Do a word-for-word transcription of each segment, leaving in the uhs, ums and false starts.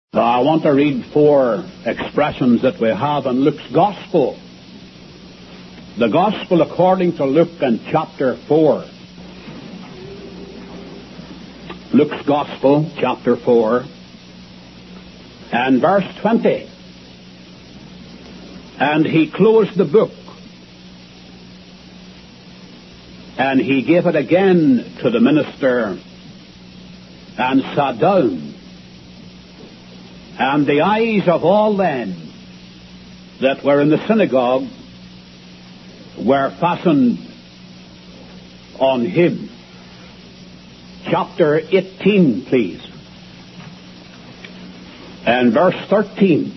Now, I want to read four expressions that we have in Luke's Gospel. The Gospel according to Luke in chapter four. Luke's Gospel, chapter four, and verse twenty. And he closed the book, and he gave it again to the minister, and sat down. And the eyes of all them that were in the synagogue were fastened on him. Chapter eighteen, please. And verse thirteen.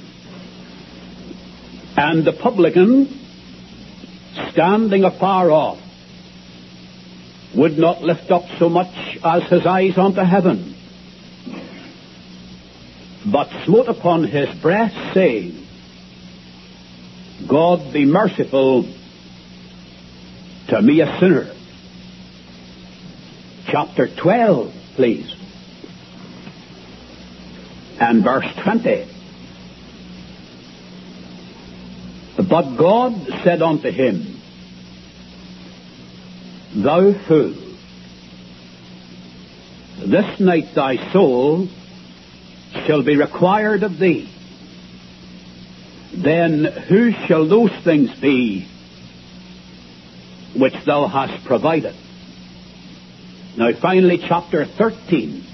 And the publican, standing afar off, would not lift up so much as his eyes unto heaven, but smote upon his breast, saying, God be merciful to me, a sinner. Chapter twelve, please. And verse twenty. But God said unto him, Thou fool, this night thy soul shall be required of thee. Then who shall those things be which thou hast provided? Now finally, chapter thirteen,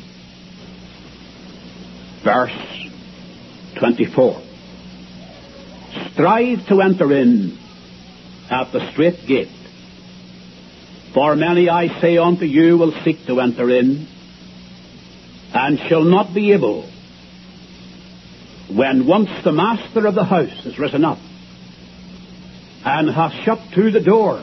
verse twenty-four. Strive to enter in at the strait gate, for many, I say unto you, will seek to enter in, and shall not be able, when once the master of the house is risen up, and hath shut to the door,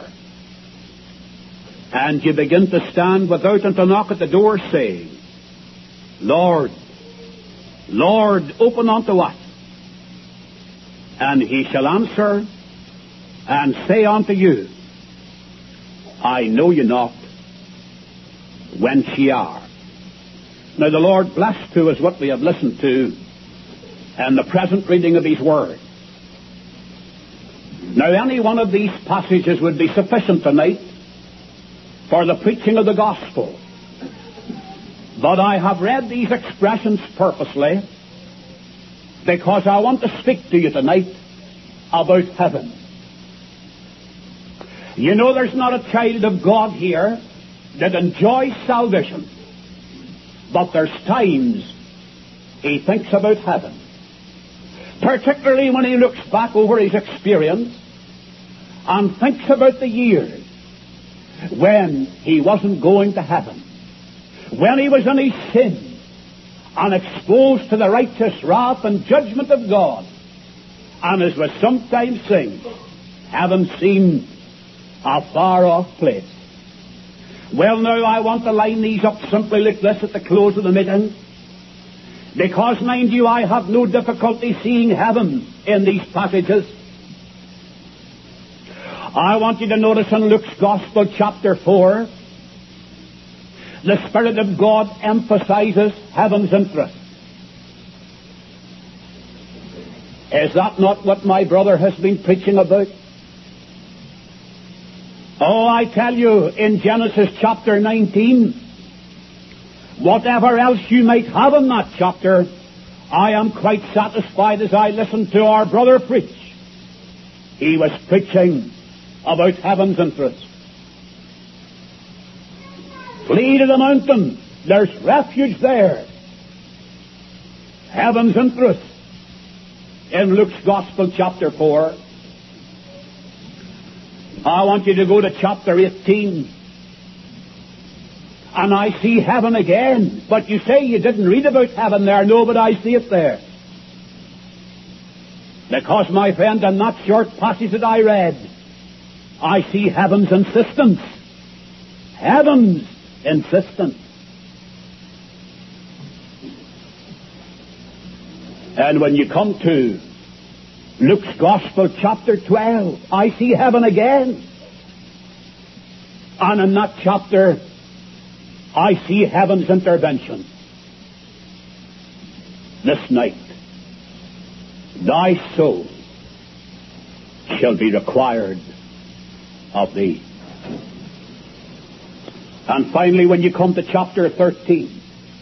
and you begin to stand without and to knock at the door, saying, Lord, Lord, open unto us. And he shall answer and say unto you, I know you not, whence ye are. Now the Lord bless to us what we have listened to and the present reading of his word. Now any one of these passages would be sufficient tonight for the preaching of the gospel. But I have read these expressions purposely because I want to speak to you tonight about heaven. You know, there's not a child of God here that enjoys salvation, but there's times he thinks about heaven. Particularly when he looks back over his experience and thinks about the years when he wasn't going to heaven, when he was in his sin and exposed to the righteous wrath and judgment of God. And as we sometimes sing, heaven seemed a far-off place. Well, now I want to line these up simply like this at the close of the meeting, because, mind you, I have no difficulty seeing heaven in these passages. I want you to notice in Luke's Gospel, chapter four, the Spirit of God emphasizes heaven's interest. Is that not what my brother has been preaching about? Oh, I tell you, in Genesis chapter nineteen, whatever else you might have in that chapter, I am quite satisfied as I listened to our brother preach. He was preaching about heaven's interest. Flee to the mountain. There's refuge there. Heaven's interest. In Luke's Gospel, chapter four. I want you to go to chapter eighteen. And I see heaven again. But you say you didn't read about heaven there. No, but I see it there. Because, my friend, in that short passage that I read, I see heaven's insistence. Heaven's insistence. And when you come to Luke's Gospel, chapter twelve, I see heaven again. And in that chapter, I see heaven's intervention. this night. thy soul shall be required of thee. And finally, when you come to chapter thirteen,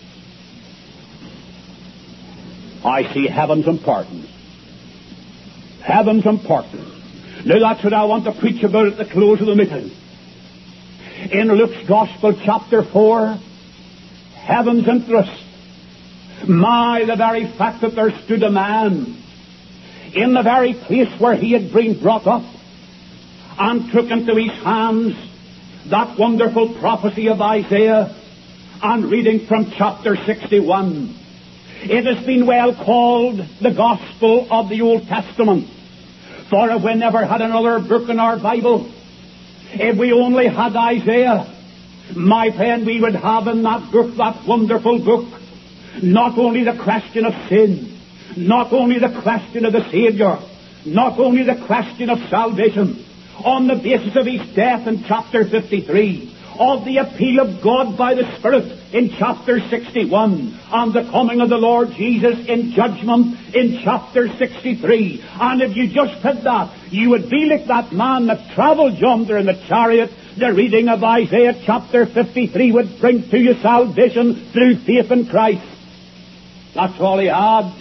I see heaven's importance. Heaven's importance. Now that's what I want to preach about at the close of the meeting. In Luke's Gospel, chapter four, heaven's interest. My, the very fact that there stood a man in the very place where he had been brought up and took into his hands that wonderful prophecy of Isaiah, and reading from chapter sixty-one. It has been well called the Gospel of the Old Testament. For if we never had another book in our Bible, if we only had Isaiah, my friend, we would have in that book, that wonderful book, not only the question of sin, not only the question of the Savior, not only the question of salvation, on the basis of his death in chapter fifty-three, of the appeal of God by the Spirit in chapter sixty-one, and the coming of the Lord Jesus in judgment in chapter sixty-three. And if you just had that, you would be like that man that travelled yonder in the chariot. The reading of Isaiah chapter fifty-three would bring to you salvation through faith in Christ. That's all he had.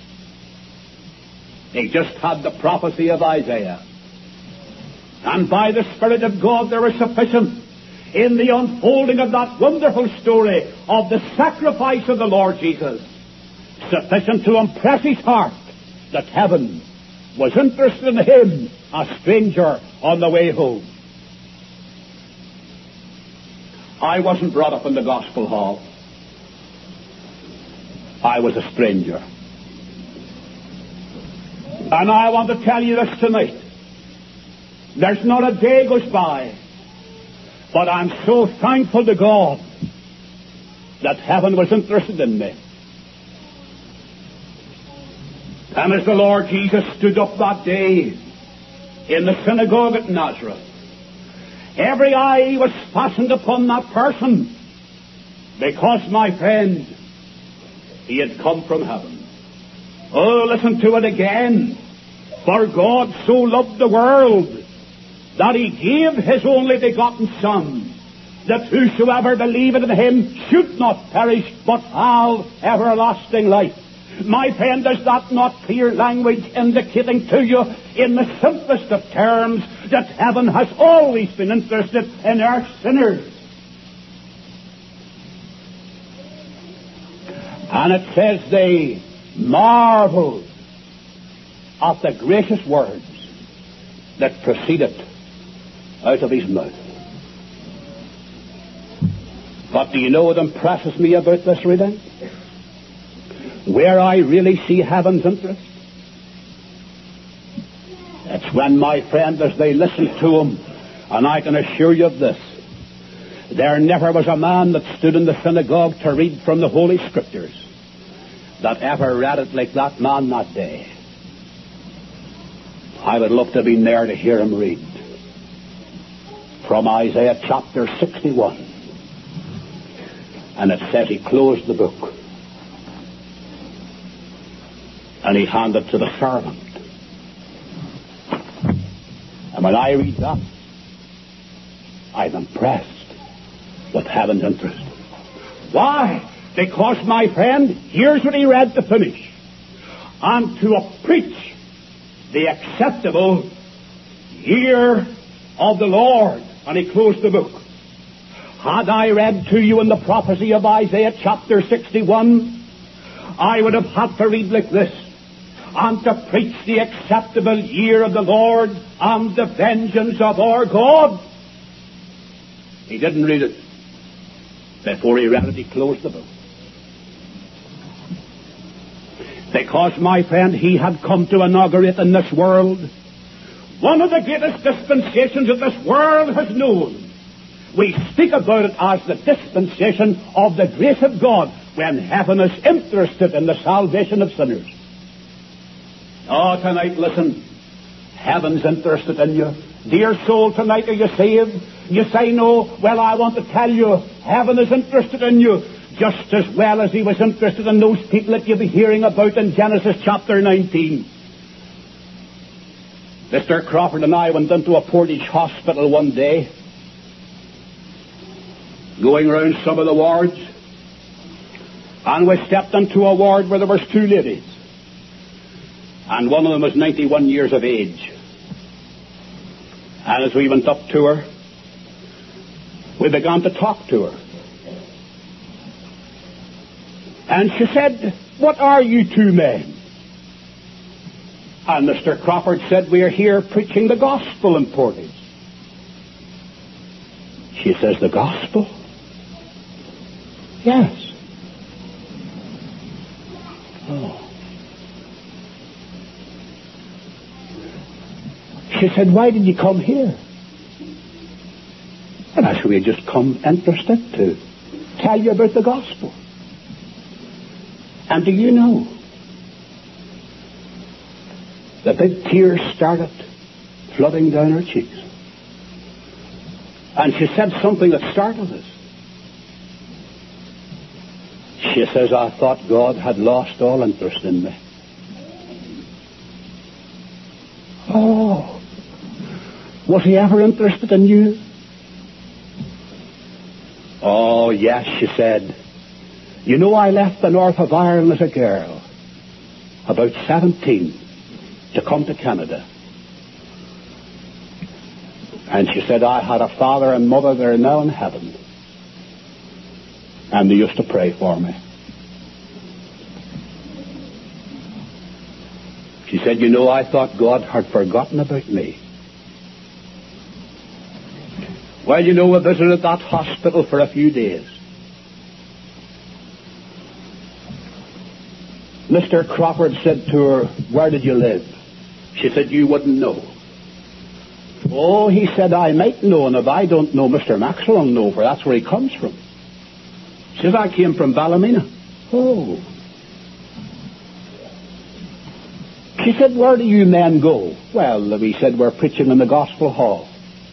He just had the prophecy of Isaiah. And by the Spirit of God there was sufficient in the unfolding of that wonderful story of the sacrifice of the Lord Jesus, sufficient to impress his heart that heaven was interested in him, a stranger on the way home. I wasn't brought up in the gospel hall. I was a stranger. And I want to tell you this tonight. There's not a day goes by, but I'm so thankful to God that heaven was interested in me. And as the Lord Jesus stood up that day in the synagogue at Nazareth, every eye was fastened upon that person, because, my friend, he had come from heaven. Oh, listen to it again. For God so loved the world that he gave his only begotten Son, that whosoever believeth in him should not perish, but have everlasting life. My friend, is that not clear language indicating to you in the simplest of terms that heaven has always been interested in earth sinners? And it says they marveled at the gracious words that proceeded out of his mouth. But do you know what impresses me about this reading? Where I really see heaven's interest? It's when, my friend, as they listened to him, and I can assure you of this, there never was a man that stood in the synagogue to read from the Holy Scriptures that ever read it like that man that day. I would love to have been there to hear him read from Isaiah chapter sixty-one. And it says he closed the book and he handed to the servant. And when I read that, I'm impressed with heaven's interest. Why? Because, my friend, here's what he read to finish. And to preach the acceptable year of the Lord. And he closed the book. Had I read to you in the prophecy of Isaiah chapter sixty-one, I would have had to read like this. And to preach the acceptable year of the Lord and the vengeance of our God. He didn't read it. Before he read it, he closed the book. Because, my friend, he had come to inaugurate in this world one of the greatest dispensations that this world has known. We speak about it as the dispensation of the grace of God, when heaven is interested in the salvation of sinners. Oh, tonight, listen. Heaven's interested in you. Dear soul, tonight, are you saved? You say no. Well, I want to tell you, heaven is interested in you just as well as he was interested in those people that you'll be hearing about in Genesis chapter nineteen. Mister Crawford and I went into a Portage hospital one day, going round some of the wards, and we stepped into a ward where there was two ladies, and one of them was ninety-one years of age. And as we went up to her, we began to talk to her. And she said, "What are you two men?" And Mister Crawford said, "We are here preaching the gospel in Portage." She says, "The gospel?" "Yes." Oh. She said, "Why did you come here?" And I said, "We had just come interested to tell you about the gospel." And do you know, the big tears started flooding down her cheeks. And she said something that startled us. She says, "I thought God had lost all interest in me." Oh, was he ever interested in you? Oh, yes, she said. "You know, I left the north of Ireland as a girl, about seventeen, to come to Canada. And she said, I had a father and mother that are now in heaven. And they used to pray for me." She said, "You know, I thought God had forgotten about me." Well, you know, we visited that hospital for a few days. Mister Crawford said to her, "Where did you live?" She said, "You wouldn't know." "Oh," he said, "I might know, and if I don't know, Mister Maxwell will know, for that's where he comes from." She says, "I came from Ballymena." "Oh." She said, "Where do you men go?" "Well," we said, "we're preaching in the Gospel Hall."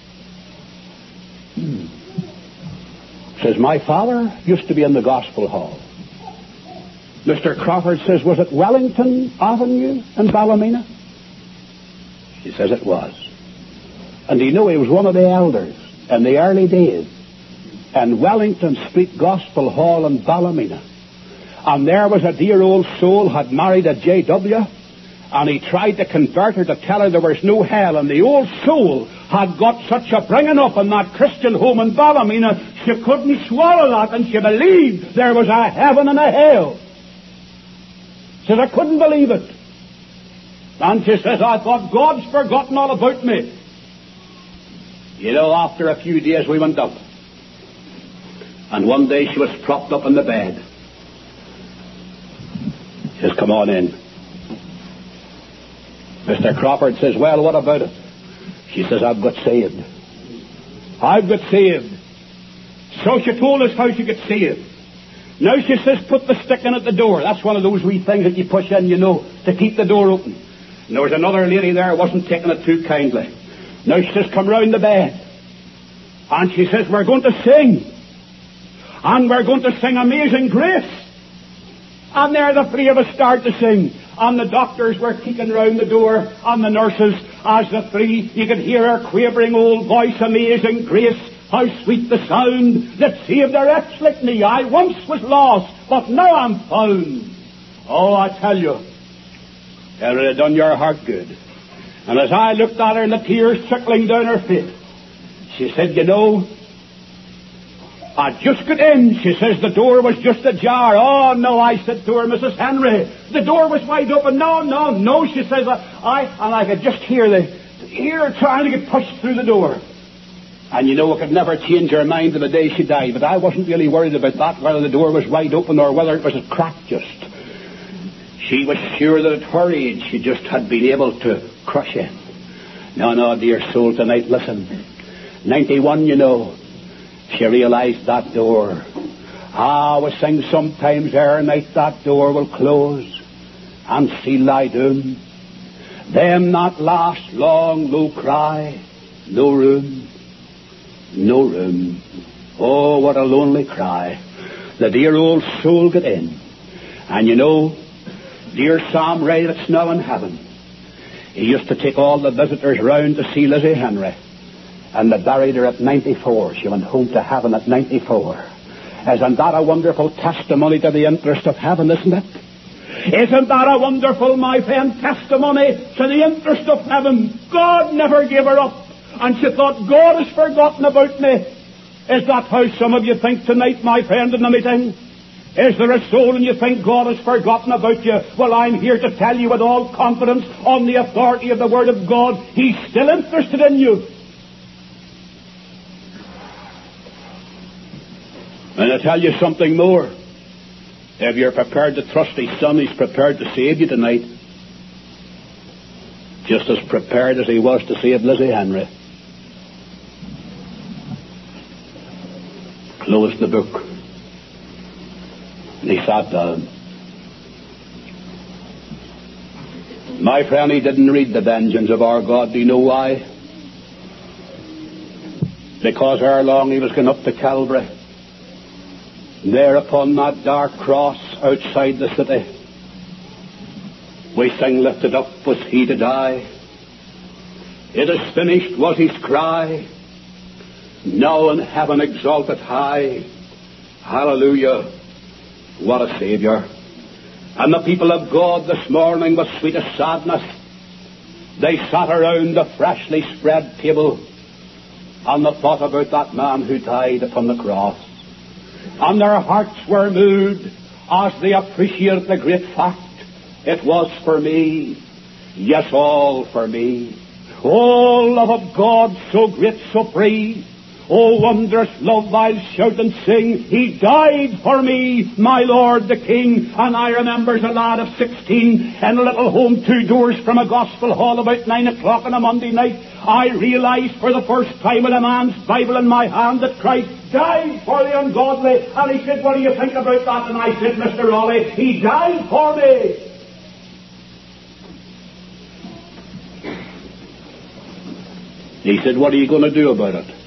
Hmm. Says, "My father used to be in the Gospel Hall." Mister Crawford says, "Was it Wellington Avenue in Ballymena?" She says it was. And you know, he was one of the elders in the early days in Wellington Street Gospel Hall in Ballymena. And there was a dear old soul had married a J W, and he tried to convert her to tell her there was no hell, and the old soul had got such a bringing up in that Christian home in Ballymena, she couldn't swallow that, and she believed there was a heaven and a hell. She says, "I couldn't believe it." And she says, "I thought God's forgotten all about me." You know, after a few days we went up. And one day she was propped up in the bed. She says, "Come on in." Mister Crawford says, "Well, what about it?" She says, "I've got saved. I've got saved." So she told us how she got saved. Now she says, "Put the stick in at the door." That's one of those wee things that you push in, you know, to keep the door open. And there was another lady there who wasn't taking it too kindly. Now she says, "Come round the bed." And she says, "We're going to sing. And we're going to sing Amazing Grace." And there the three of us start to sing. And the doctors were kicking round the door, and the nurses, as the three, you could hear her quavering old voice, "Amazing Grace, how sweet the sound that saved a wretch like me. I once was lost, but now I'm found." Oh, I tell you, it would have done your heart good. And as I looked at her and the tears trickling down her face, she said, "You know, I just got in." She says, "The door was just ajar." "Oh, no," I said to her, "Missus Henry, the door was wide open." "No, no, no," she says, I, I and I could just hear the hear her trying to get pushed through the door. And you know, I could never change her mind to the day she died, but I wasn't really worried about that, whether the door was wide open or whether it was a crack just. She was sure that at her age she just had been able to crush in. No, no, dear soul, tonight, listen. ninety-one, you know, she realized that door. Ah, we sing sometimes ere night that door will close and seal thy doom. Them that last long low cry, no room, no room. Oh, what a lonely cry. The dear old soul got in. And you know, dear Sam Ray that's now in heaven, He used to take all the visitors round to see Lizzie Henry. And they buried her at ninety-four. She went home to heaven at ninety-four. Isn't that a wonderful testimony to the interest of heaven, isn't it? Isn't that a wonderful, my friend, testimony to the interest of heaven? God never gave her up. And she thought, God has forgotten about me. Is that how some of you think tonight, my friend, in the meeting? Is there a soul and you think God has forgotten about you? Well, I'm here to tell you with all confidence, on the authority of the Word of God, He's still interested in you. And I tell you something more. If you're prepared to trust His Son, He's prepared to save you tonight. Just as prepared as He was to save Lizzie Henry. Closed the book. And he sat down. My friend, he didn't read the vengeance of our God. Do you know why? Because ere long he was going up to Calvary. There upon that dark cross outside the city, we sing, lifted up was He to die. It is finished was His cry. Now in heaven exalted high. Hallelujah. What a Saviour. And the people of God this morning, with sweetest sadness, they sat around the freshly spread table and they thought about that man who died upon the cross. And their hearts were moved as they appreciated the great fact. It was for me. Yes, all for me. Oh, love of God, so great, so free. Oh, wondrous love, I'll shout and sing. He died for me, my Lord the King. And I remember as a lad of sixteen in a little home two doors from a gospel hall about nine o'clock on a Monday night, I realized for the first time with a man's Bible in my hand that Christ died for the ungodly. And he said, what do you think about that? And I said, Mister Raleigh, He died for me. He said, what are you going to do about it?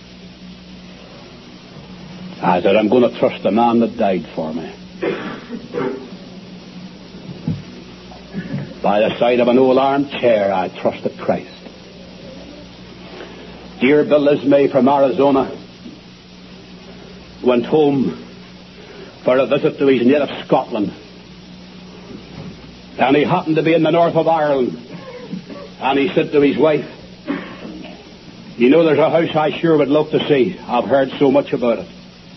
I said, I'm going to trust the man that died for me. By the side of an old armchair, I trusted Christ. Dear Bill Ismay from Arizona went home for a visit to his native Scotland. And he happened to be in the north of Ireland. And he said to his wife, you know, there's a house I sure would love to see. I've heard so much about it.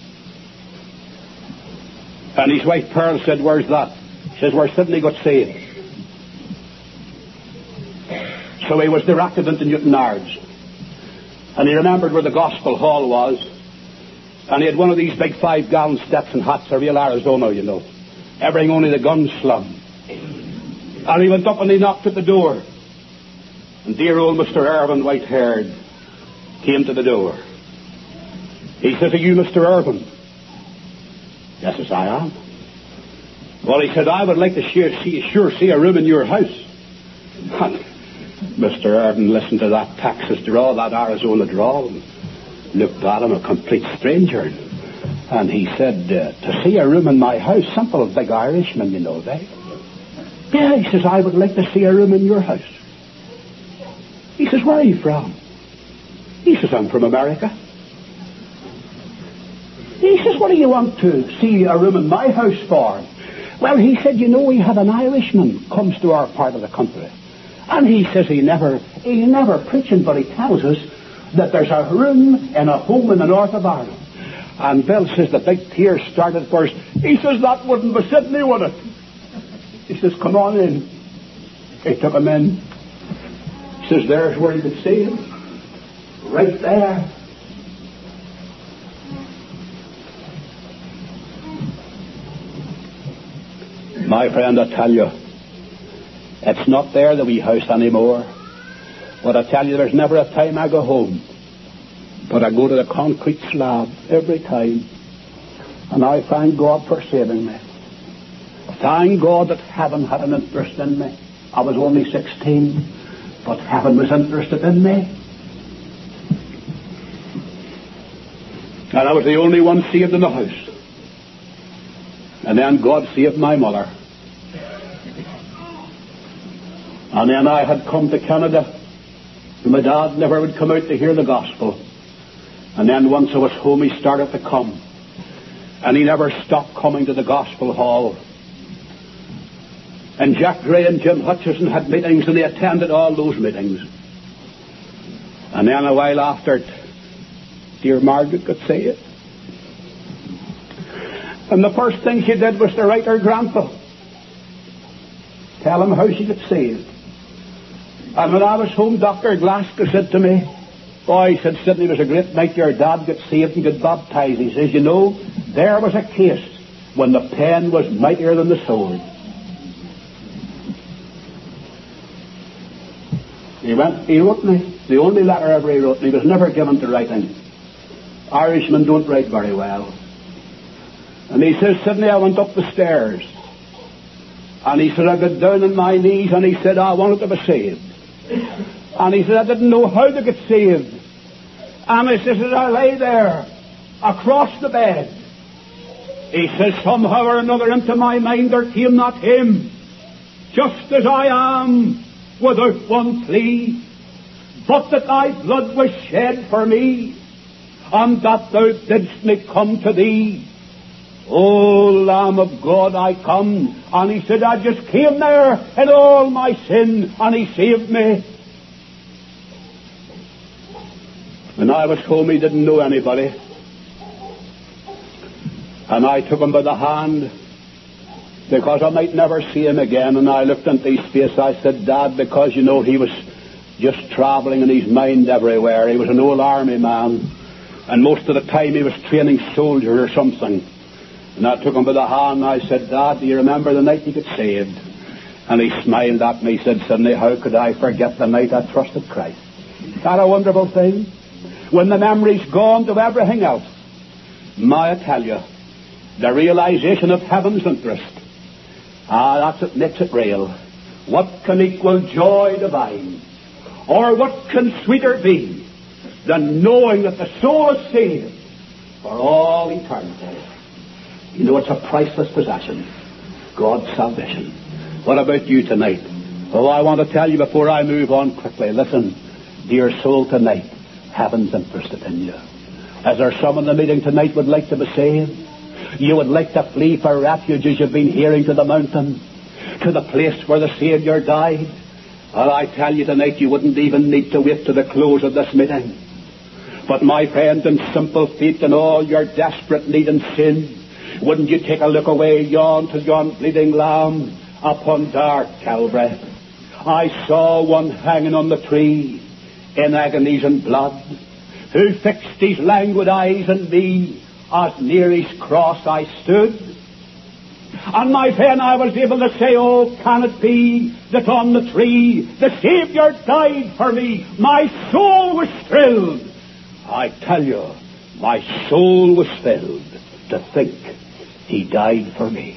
And his wife Pearl said, where's that? She says, where Sidney got saved. So he was directed into Newtownards. And he remembered where the gospel hall was. And he had one of these big five-gallon steps and hats, a real Arizona, you know. Everything only the gun slung. And he went up and he knocked at the door. And dear old Mister Irvin, white-haired, came to the door. He says, are you Mister Irvin? Yes, as I am. Well, he said, I would like to sure see, sure see a room in your house. And Mister Irvin listened to that Texas drawl, that Arizona drawl, and looked at him, a complete stranger. And he said, uh, to see a room in my house, simple big Irishman, you know, they. Yeah, he says, I would like to see a room in your house. He says, where are you from? He says, I'm from America. He says, what do you want to see a room in my house for? Well, he said, you know, we have an Irishman comes to our part of the country. And he says he never, he's never preaching, but he tells us that there's a room in a home in the north of Ireland. And Bill says the big tears started first. He says, that wouldn't be Sidney, would it? He says, come on in. He took him in. He says, there's where he could see him. Right there. My friend, I tell you, it's not there, the wee house anymore. But I tell you, there's never a time I go home, but I go to the concrete slab every time. And I thank God for saving me. Thank God that heaven had an interest in me. I was only sixteen, but heaven was interested in me. And I was the only one saved in the house. And then God saved my mother. And then I had come to Canada. My dad never would come out to hear the gospel. And then once I was home, he started to come. And he never stopped coming to the gospel hall. And Jack Gray and Jim Hutchison had meetings, and he attended all those meetings. And then a while after, dear Margaret could say it. And the first thing she did was to write her grandpa, tell him how she got saved. And when I was home, Doctor Glasgow said to me, boy, he said, Sidney, it was a great night your dad got saved and got baptized. He says, you know, there was a case when the pen was mightier than the sword. He went, he wrote me, the only letter ever he wrote me. He was never given to writing. Irishmen don't write very well. And he says, Sidney, I went up the stairs. And he said, I got down on my knees, and he said, I wanted to be saved. And he said, I didn't know how to get saved. And he says, as I lay there, across the bed, he says, somehow or another into my mind there came that hymn, just as I am, without one plea, but that thy blood was shed for me, and that thou didst me come to thee. O Lamb of God, I come. And he said, I just came there in all my sin, and he saved me. When I was home, he didn't know anybody. And I took him by the hand, because I might never see him again. And I looked into his face. I said, Dad, because, you know, he was just travelling in his mind everywhere. He was an old army man. And most of the time he was training soldiers or something. And I took him by the hand and I said, Dad, do you remember the night you got saved? And he smiled at me. He said, Sidney, how could I forget the night I trusted Christ? Isn't that a wonderful thing? When the memory's gone to everything else. My, I tell you, the realization of heaven's interest. Ah, that's what makes it real. What can equal joy divine? Or what can sweeter be than knowing that the soul is saved for all eternity? You know, it's a priceless possession. God's salvation. What about you tonight? Oh, I want to tell you before I move on quickly. Listen, dear soul, tonight, heaven's interested in you. Is there some in the meeting tonight would like to be saved? You would like to flee for refuge as you've been hearing to the mountain, to the place where the Saviour died? Well, I tell you tonight, you wouldn't even need to wait to the close of this meeting. But my friend, in simple faith and all your desperate need and sin, wouldn't you take a look away yon to yon bleeding lamb upon dark Calvary? I saw one hanging on the tree in agonies and blood, who fixed his languid eyes on me as near his cross I stood. And my friend, I was able to say, oh, can it be that on the tree the Saviour died for me? My soul was thrilled. I tell you, my soul was filled to think he died for me.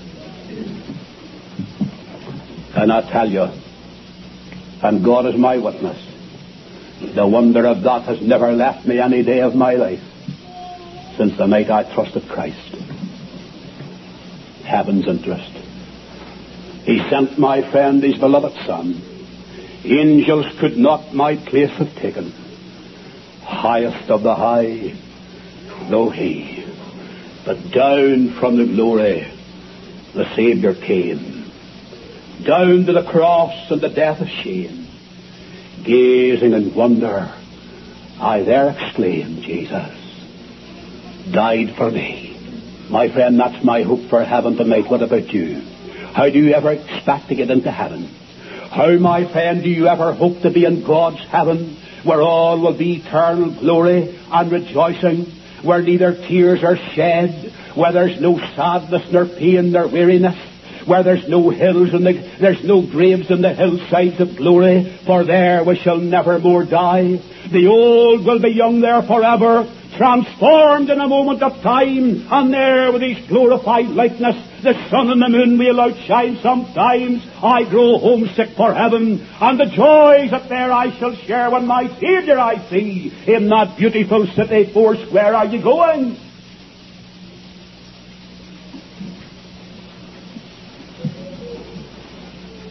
And I tell you, and God is my witness, the wonder of that has never left me any day of my life since the night I trusted Christ. Heaven's interest. He sent my friend, his beloved Son. Angels could not my place have taken. Highest of the high, though he, but down from the glory the Saviour came, down to the cross and the death of shame. Gazing in wonder, I there exclaimed, Jesus died for me. My friend, that's my hope for heaven tonight. What about you? How do you ever expect to get into heaven? How, my friend, do you ever hope to be in God's heaven, where all will be eternal glory and rejoicing, where neither tears are shed, where there's no sadness nor pain nor weariness, where there's no hills and the, there's no graves in the hillsides of glory, for there we shall never more die. The old will be young there forever, transformed in a moment of time, and there with his glorified likeness, the sun and the moon will outshine sometimes. I grow homesick for heaven, and the joys that there I shall share when my Saviour I see in that beautiful city four square. Are you going?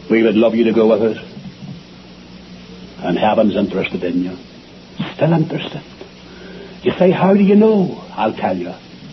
We would love you to go with us. And heaven's interested in you. Still interested. You say, how do you know? I'll tell you.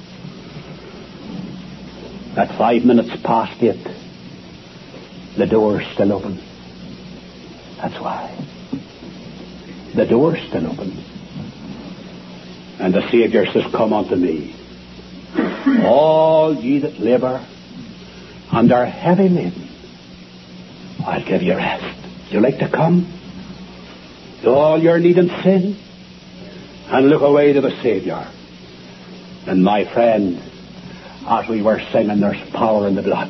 At five minutes past eight, the door's still open. That's why. The door's still open. And the Saviour says, come unto me, all ye that labour and are heavy laden, I'll give you rest. You like to come? All your need and sin, and look away to the Saviour. And my friend, as we were singing, there's power in the blood.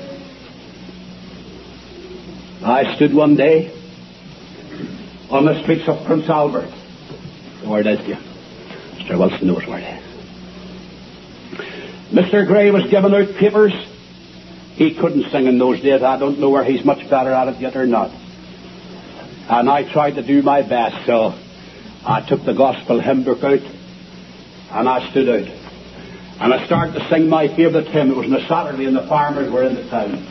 I stood one day on the streets of Prince Albert. Where it is, you? Mister Wilson knows where it is. Mister Gray was giving out papers. He couldn't sing in those days. I don't know where he's much better at it yet or not. And I tried to do my best, so I took the gospel hymn book out and I stood out. And I started to sing my favourite hymn. It was on a Saturday and the farmers were in the town.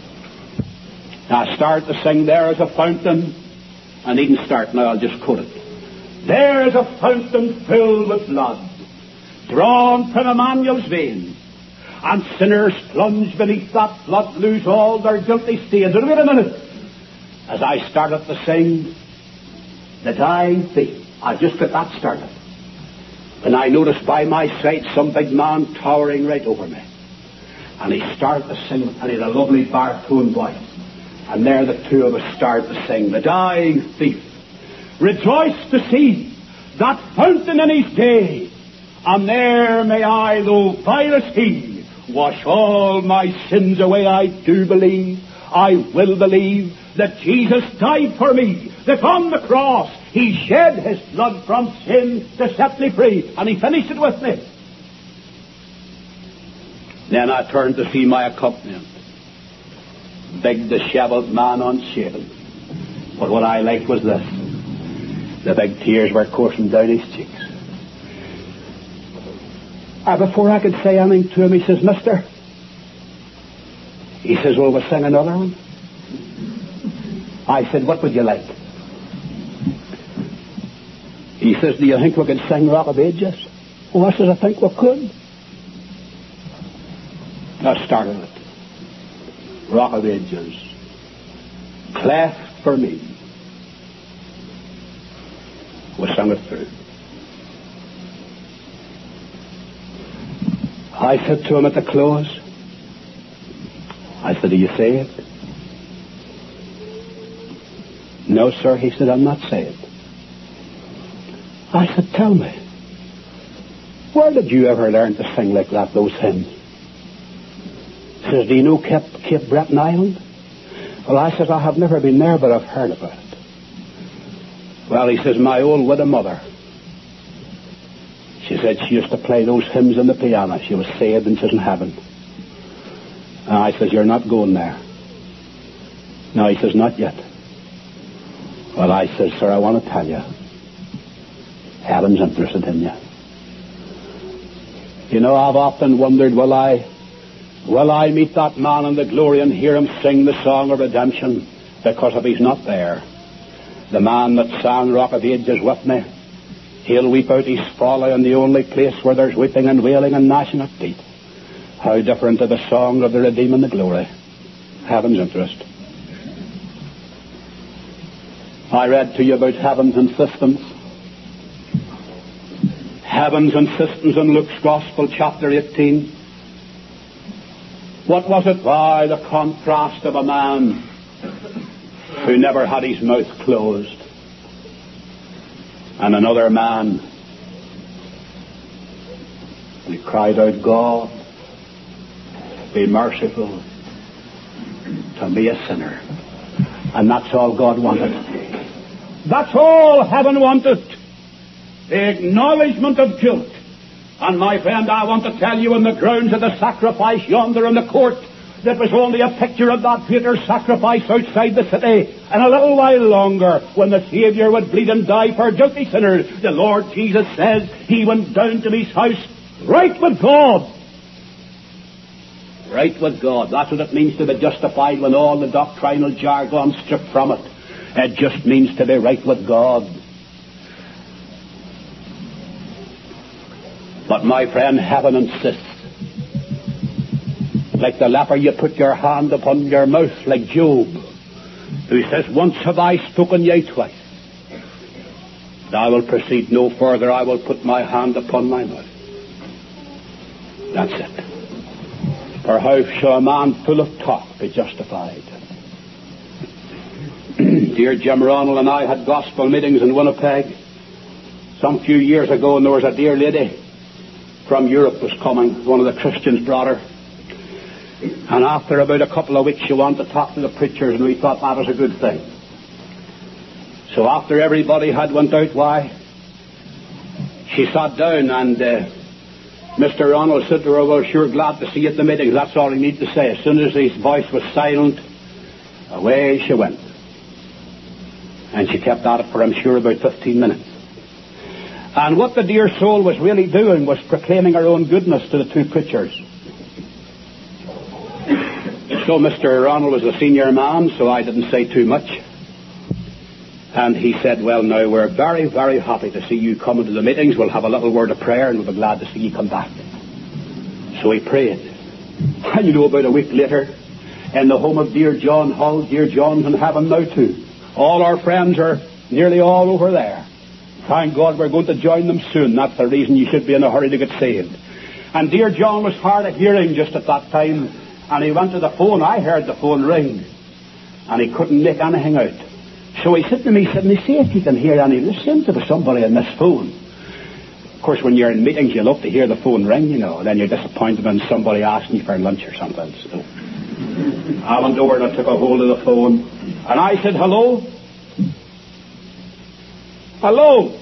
I started to sing, there is a fountain. I needn't start now, I'll just quote it. There is a fountain filled with blood, drawn from Emmanuel's vein, and sinners plunge beneath that blood lose all their guilty stains. And wait a minute. As I started to sing, the dying thief, I just got that started. And I noticed by my side some big man towering right over me. And he started to sing, and he had a lovely baritone voice. And there the two of us started to sing, the dying thief, rejoice to see that fountain in his day. And there may I, though vile as he, wash all my sins away. I do believe, I will believe, that Jesus died for me, that on the cross he shed his blood from sin to set me free. And he finished it with me. Then I turned to see my accompaniment. Big, dishevelled man, unshaven. But what I liked was this. The big tears were coursing down his cheeks. And before I could say anything to him, he says, Mister, he says, well, we'll sing another one. I said, what would you like? He says, do you think we could sing Rock of Ages? Well, I said, I think we could. I started it. Rock of Ages, cleft for me. We sang it through. I said to him at the close, I said, are you saved? No, sir. He said, I'm not saved. I said, tell me, where did you ever learn to sing like that, those hymns? He says, do you know Cape, Cape Breton Island? Well, I said, I have never been there, but I've heard about it. Well, he says, my old widow mother, she said she used to play those hymns on the piano. She was saved and she's in heaven. And I says, you're not going there. No, he says, not yet. Well, I says, sir, I want to tell you, heaven's interested in you. You know, I've often wondered, will I, will I meet that man in the glory and hear him sing the song of redemption? Because if he's not there, the man that sang Rock of Ages with me, he'll weep out his folly in the only place where there's weeping and wailing and gnashing of teeth. How different to the song of the redeemed and the glory. Heaven's interest. I read to you about heaven's insistence. Heaven's insistence in Luke's Gospel, chapter eighteen. What was it? Why, the contrast of a man who never had his mouth closed, and another man who cried out, God, be merciful to me, a sinner. And that's all God wanted. That's all heaven wanted. The acknowledgement of guilt. And my friend, I want to tell you, on the grounds of the sacrifice yonder in the court, that was only a picture of that greater sacrifice outside the city. And a little while longer, when the Saviour would bleed and die for guilty sinners, the Lord Jesus says he went down to his house right with God. Right with God. That's what it means to be justified when all the doctrinal jargon stripped from it. It just means to be right with God. But my friend, heaven insists. Like the leper, you put your hand upon your mouth, like Job, who says, once have I spoken, yea, twice. And I will proceed no further. I will put my hand upon my mouth. That's it. For how shall a man full of talk be justified? Dear Jim Ronald and I had gospel meetings in Winnipeg some few years ago, and there was a dear lady from Europe was coming. One of the Christians brought her. And after about a couple of weeks, she wanted to talk to the preachers, and we thought that was a good thing. So after everybody had went out, why, she sat down, and uh, Mister Ronald said to her, well, sure, glad to see you at the meetings. That's all he needed to say. As soon as his voice was silent, away she went. And she kept at it for, I'm sure, about fifteen minutes. And what the dear soul was really doing was proclaiming her own goodness to the two preachers. So Mister Ronald was a senior man, so I didn't say too much. And he said, well, now, we're very, very happy to see you coming to the meetings. We'll have a little word of prayer, and we'll be glad to see you come back. So he prayed. And you know, about a week later, in the home of dear John Hull, dear John's in heaven now too. All our friends are nearly all over there. Thank God we're going to join them soon. That's the reason you should be in a hurry to get saved. And dear John was hard of hearing just at that time. And he went to the phone. I heard the phone ring. And he couldn't make anything out. So he said to me, he said, me, see if you can hear any. There seems to be somebody on this phone. Of course, when you're in meetings, you love to hear the phone ring, you know. Then you're disappointed when somebody asks you for lunch or something. So I went over and I took a hold of the phone. And I said, hello? Hello?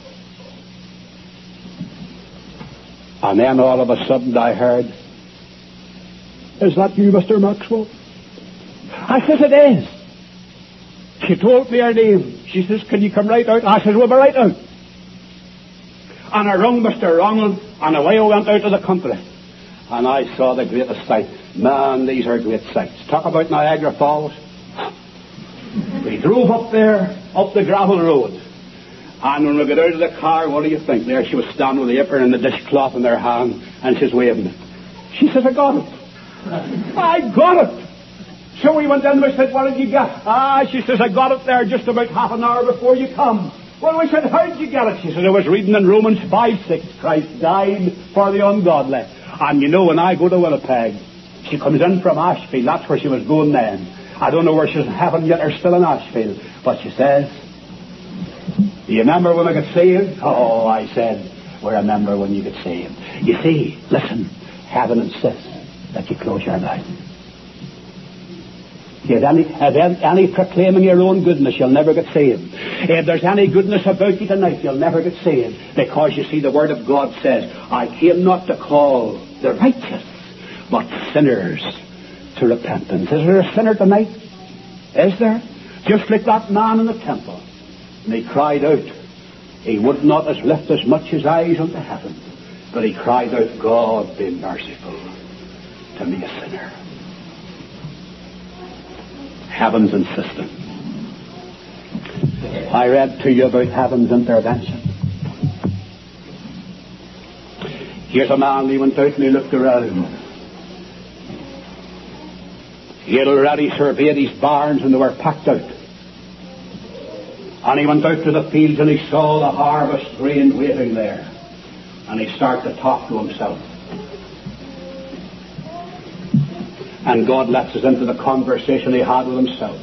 And then all of a sudden I heard, is that you, Mister Maxwell? I says, it is. She told me her name. She says, can you come right out? I says, we'll be right out. And I rung Mister Ronald, and away I went out to the country. And I saw the greatest sight. Man, these are great sights. Talk about Niagara Falls. We drove up there, up the gravel road. And when we got out of the car, what do you think? There she was standing with the apron and the dishcloth in her hand, and she's waving it. She says, I got it. I got it. So we went in and we said, what did you get? Ah, she says, I got it there just about half an hour before you come. Well, we said, how did you get it? She said, I was reading in Romans five six, Christ died for the ungodly. And you know, when I go to Winnipeg, she comes in from Ashfield. That's where she was going then. I don't know where she's in heaven yet or still in Ashfield. But she says, do you remember when I got saved? Oh, I said, we remember when you got saved. You see, listen, heaven insists that you close your mouth. If any, if any proclaiming your own goodness, you'll never get saved. If there's any goodness about you tonight, you'll never get saved. Because you see, the Word of God says, I came not to call the righteous, but sinners to repentance. Is there a sinner tonight? Is there? Just like that man in the temple. And he cried out. He would not as lift as much his eyes unto heaven, but he cried out, God be merciful to me, a sinner. Heaven's insistent. I read to you about heaven's intervention. Here's a man, he went out and he looked around. He had already surveyed his barns and they were packed out. And he went out to the fields and he saw the harvest grain waiting there. And he started to talk to himself. And God lets us into the conversation he had with himself.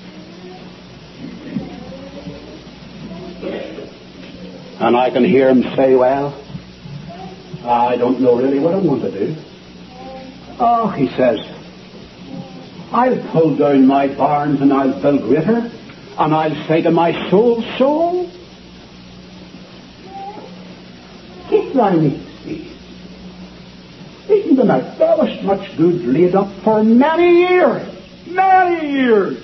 And I can hear him say, well, I don't know really what I'm going to do. Oh, he says, I'll pull down my barns and I'll build greater. And I'll say to my soul, soul, keep thine ease. Listen to that. There was much good laid up for many years. Many years.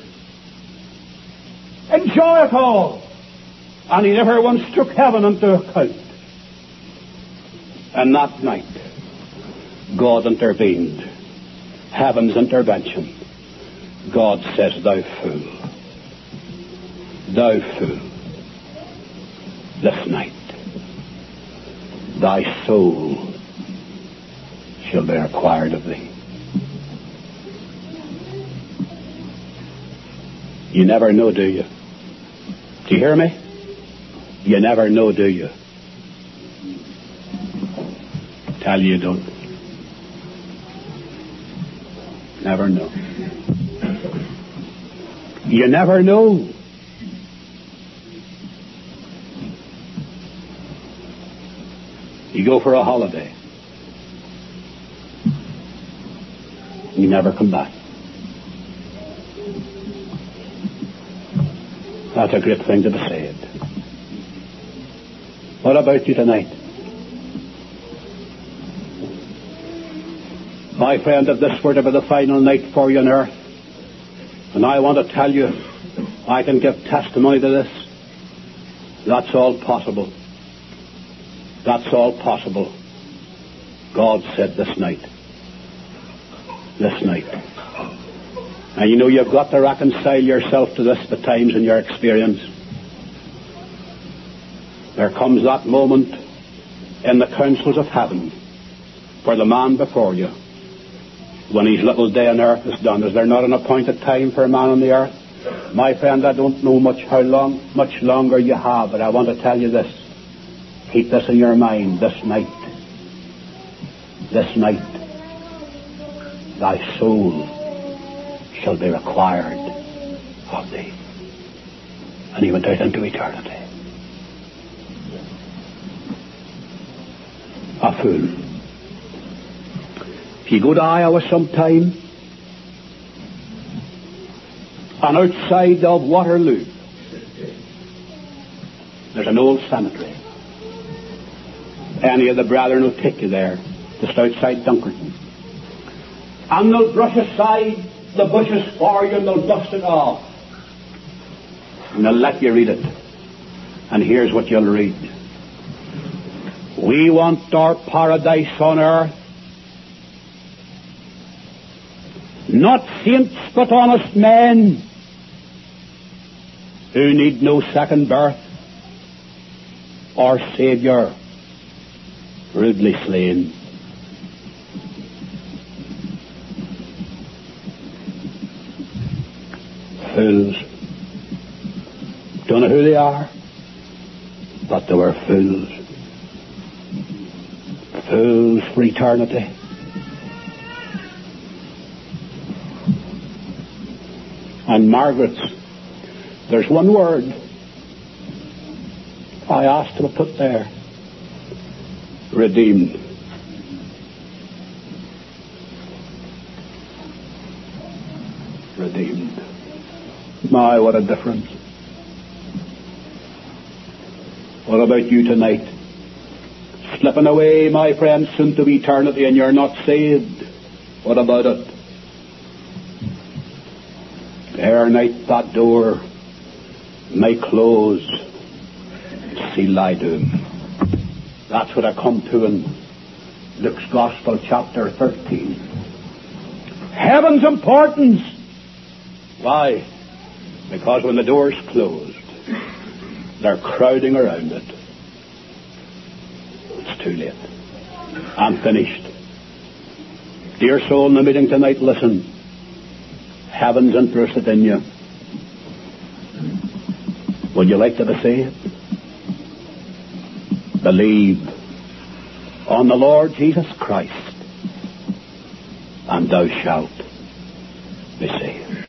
Enjoy it all. And he never once took heaven into account. And that night, God intervened. heaven's intervention. God says, thou fool, thou fool, this night thy soul shall be required of thee. You never know, do you? Do you hear me? You never know, do you? Tell you you don't. Never know. You never know. You go for a holiday. You never come back. That's a great thing to be said. What about you tonight? My friend, if this were to be the final night for you on earth, and I want to tell you, I can give testimony to this, that's all possible. That's all possible. God said this night. This night. And you know, you've got to reconcile yourself to this at times in your experience. There comes that moment in the councils of heaven for the man before you when his little day on earth is done. Is there not an appointed time for a man on the earth? My friend, I don't know much how long, much longer you have, but I want to tell you this. Keep this in your mind this night. This night, thy soul shall be required of thee. And he went out into eternity. A fool. If you go to Iowa sometime, and outside of Waterloo, there's an old cemetery. Any of the brethren will take you there, just outside Dunkerton. And they'll brush aside the bushes for you and they'll dust it off. And they'll let you read it. And here's what you'll read. We want our paradise on earth. Not saints, but honest men who need no second birth or Saviour rudely slain. Fools. Don't know who they are, but they were fools. Fools for eternity. And Margaret's, there's one word I asked her to put there. Redeemed. Redeemed. My, what a difference. What about you tonight? Slipping away, my friend, soon to eternity, and you're not saved. What about it? Ere night that door may close, seal thy doom. That's what I come to in Luke's Gospel, chapter thirteen. Heaven's importance. Why? Because when the door's closed, they're crowding around it. It's too late. I'm finished. Dear soul in the meeting tonight, listen. Heaven's interested in you. Would you like to be saved? Believe on the Lord Jesus Christ, and thou shalt be saved.